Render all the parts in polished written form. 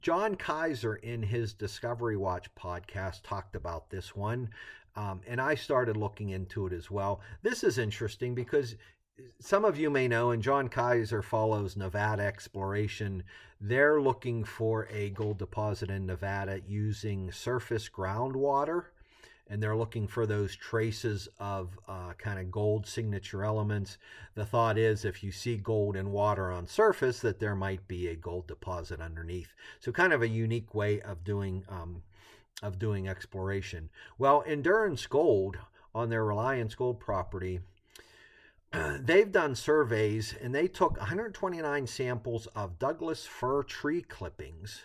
John Kaiser in his Discovery Watch podcast talked about this one, and I started looking into it as well. This is interesting because some of you may know, and John Kaiser follows Nevada exploration. They're looking for a gold deposit in Nevada using surface groundwater, and they're looking for those traces of kind of gold signature elements. The thought is if you see gold in water on surface, that there might be a gold deposit underneath. So kind of a unique way of doing exploration. Well, Endurance Gold on their Reliance Gold property, they've done surveys and they took 129 samples of Douglas fir tree clippings,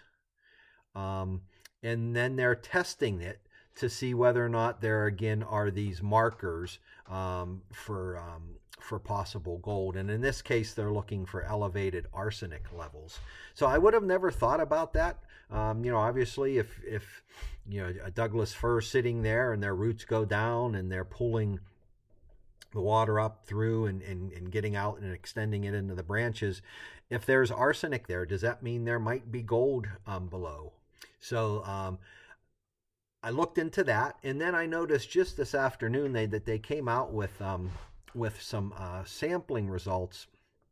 and then they're testing it to see whether or not there again are these markers for possible gold. And in this case, they're looking for elevated arsenic levels. So I would have never thought about that. Obviously, if a Douglas fir sitting there and their roots go down and they're pulling the water up through and getting out and extending it into the branches, if there's arsenic there, does that mean there might be gold below? So I looked into that, and then I noticed just this afternoon that they came out with some sampling results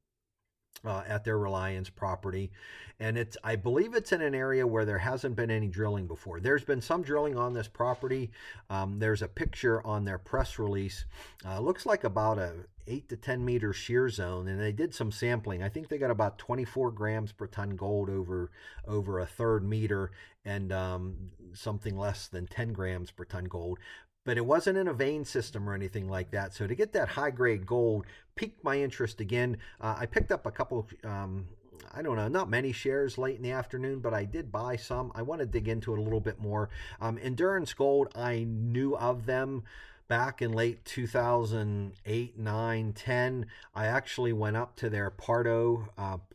at their Reliance property, and I believe it's in an area where there hasn't been any drilling before. There's been some drilling on this property. There's a picture on their press release. Looks like about a 8 to 10 meter shear zone, and they did some sampling. I think they got about 24 grams per ton gold over a third meter, and something less than 10 grams per ton gold. But it wasn't in a vein system or anything like that. So to get that high grade gold piqued my interest again. I picked up a couple, I don't know, not many shares late in the afternoon, but I did buy some. I want to dig into it a little bit more. Endurance Gold, I knew of them back in late 2008, 9, 10. I actually went up to their Pardo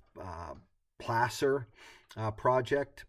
Placer project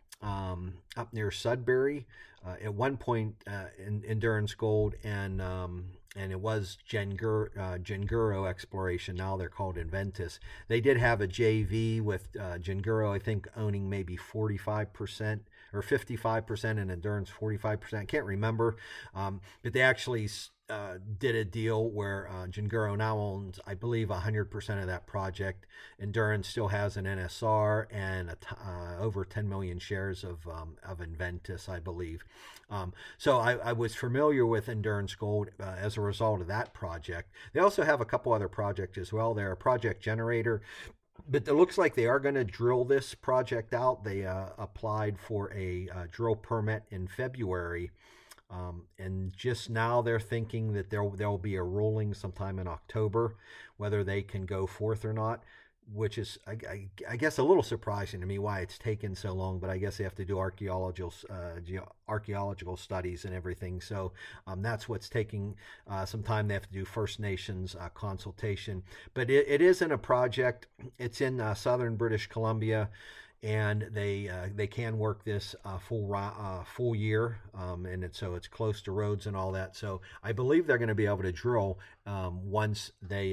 up near Sudbury. At one point, Endurance Gold and it was Genguro Exploration. Now they're called Inventus. They did have a JV with Genguro, I think, owning maybe 45% or 55%, and Endurance 45%. I can't remember, but they actually did a deal where Genguro now owns, I believe, 100% of that project. Endurance still has an NSR and over 10 million shares of Inventus, I believe. So I was familiar with Endurance Gold as a result of that project. They also have a couple other projects as well. They're a project generator, but it looks like they are going to drill this project out. They applied for a drill permit in February. And just now they're thinking that there'll be a ruling sometime in October, whether they can go forth or not, which is, I guess, a little surprising to me why it's taken so long, but I guess they have to do archaeological studies and everything. So that's what's taking some time. They have to do First Nations consultation. But it isn't a project. It's in southern British Columbia. And they can work this full year, and it's close to roads and all that. So I believe they're going to be able to drill once they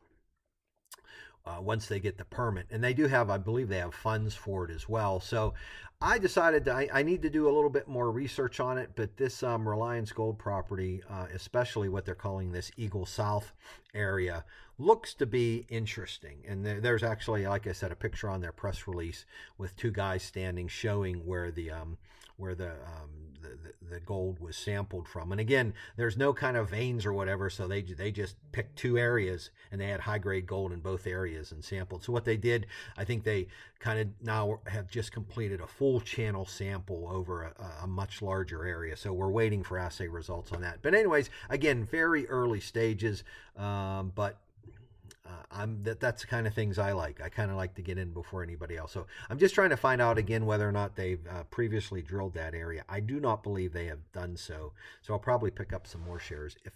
get the permit, and they do have, I believe, they have funds for it as well. So I decided I need to do a little bit more research on it. But this Reliance Gold property, especially what they're calling this Eagle South area, looks to be interesting. And there's actually, like I said, a picture on their press release with two guys standing showing where the gold was sampled from. And again, there's no kind of veins or whatever, so they just picked two areas and they had high grade gold in both areas and sampled. So what they did, I think they kind of now have just completed a full channel sample over a much larger area. So we're waiting for assay results on that. But anyways, again, very early stages, but that's the kind of things I like. I kind of like to get in before anybody else. So I'm just trying to find out again whether or not they've previously drilled that area. I do not believe they have done so. So I'll probably pick up some more shares if